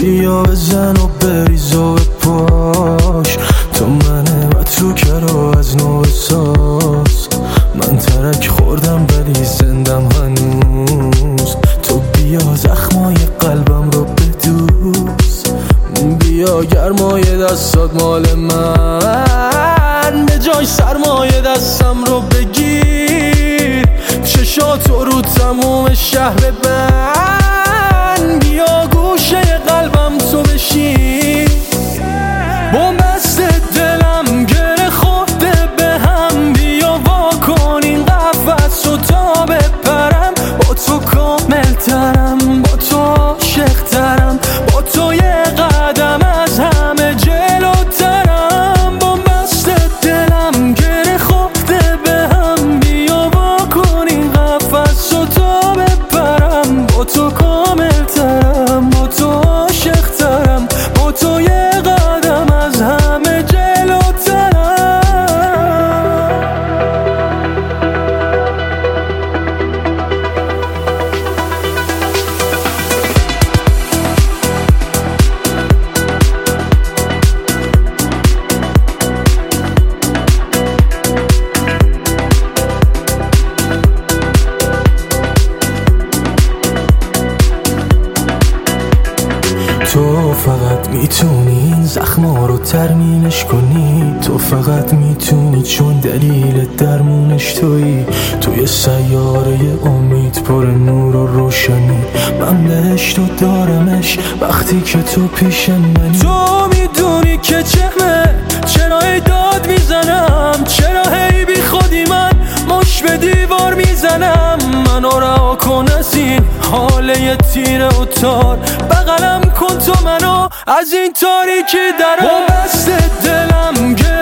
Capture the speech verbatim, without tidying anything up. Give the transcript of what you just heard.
بیا بزن و بریز و بپاش، تو منه و تو کرو از نو بساز. من ترک خوردم ولی زندم هنوز، تو بیا زخمای قلبم رو بدوز. بیا گرمای دستات مال من، به جای سرمایه دستم رو بگیر. چشاتو رو تموم شهر بند، بیا گوشه قلبم تو بشین. بومبست دلم گره خورده به هم، بیا وا کن این قفس رو تا بپرم. با تو کامل ترم، با تو عاشق ترم، با تو یه قدم از همه جلوترم. بومبست دلم گره خورده به هم، بیا وا کن این قفس رو تا بپرم. با تو کامل ترم، با تو عاشق ترم، با تو یه قدم از همه جلوترم. تو فقط میتونی این زخما رو ترمیمش کنی، تو فقط میتونی چون دلیل درمونش تویی. توی سیاره امید پر نور و روشنی، من بهشت و دارمش وقتی که تو پیش منی. تو میدونی که چهمه چرا ای داد میزنم، چرا هی بی خودی من مش به دیوار میزنم. منو رها کن از این حاله تیره و تار، بغلم کن تو منو از این تاریکی درم. با بست دلم